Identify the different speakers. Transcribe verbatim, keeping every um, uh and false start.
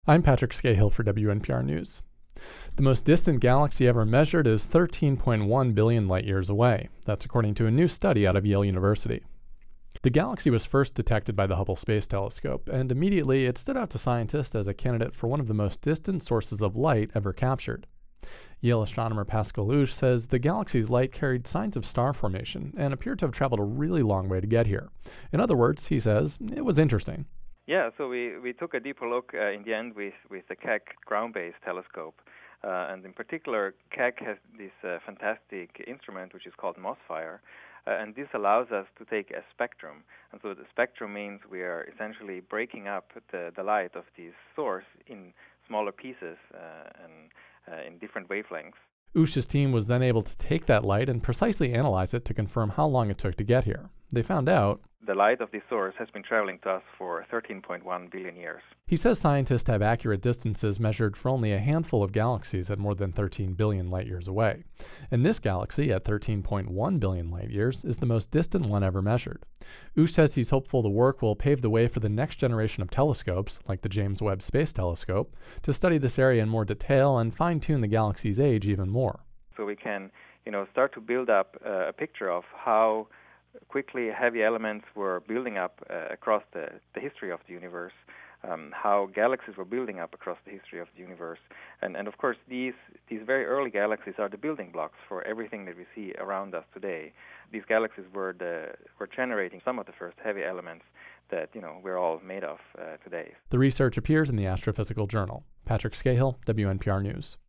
Speaker 1: I'm Patrick Scahill for W N P R News. The most distant galaxy ever measured is thirteen point one billion light-years away. That's according to a new study out of Yale University. The galaxy was first detected by the Hubble Space Telescope, and immediately it stood out to scientists as a candidate for one of the most distant sources of light ever captured. Yale astronomer Pascal Huche says the galaxy's light carried signs of star formation and appeared to have traveled a really long way to get here. In other words, he says, it was interesting.
Speaker 2: Yeah, so we, we took a deeper look uh, in the end with, with the Keck ground-based telescope. Uh, and in particular, Keck has this uh, fantastic instrument which is called MOSFIRE. Uh, and this allows us to take a spectrum. And so the spectrum means we are essentially breaking up the, the light of this source in smaller pieces uh, and uh, in different wavelengths.
Speaker 1: Huche's team was then able to take that light and precisely analyze it to confirm how long it took to get here. They found out
Speaker 2: the light of this source has been traveling to us for thirteen point one billion years.
Speaker 1: He says scientists have accurate distances measured for only a handful of galaxies at more than thirteen billion light-years away. And this galaxy, at thirteen point one billion light-years, is the most distant one ever measured. Huche says he's hopeful the work will pave the way for the next generation of telescopes, like the James Webb Space Telescope, to study this area in more detail and fine-tune the galaxy's age even more.
Speaker 2: So we can, you know, start to build up uh, a picture of how quickly heavy elements were building up uh, across the, the history of the universe, um, how galaxies were building up across the history of the universe. And, and of course, these, these very early galaxies are the building blocks for everything that we see around us today. These galaxies were, the, were generating some of the first heavy elements that, you know, we're all made of uh, today.
Speaker 1: The research appears in the Astrophysical Journal. Patrick Scahill, W N P R News.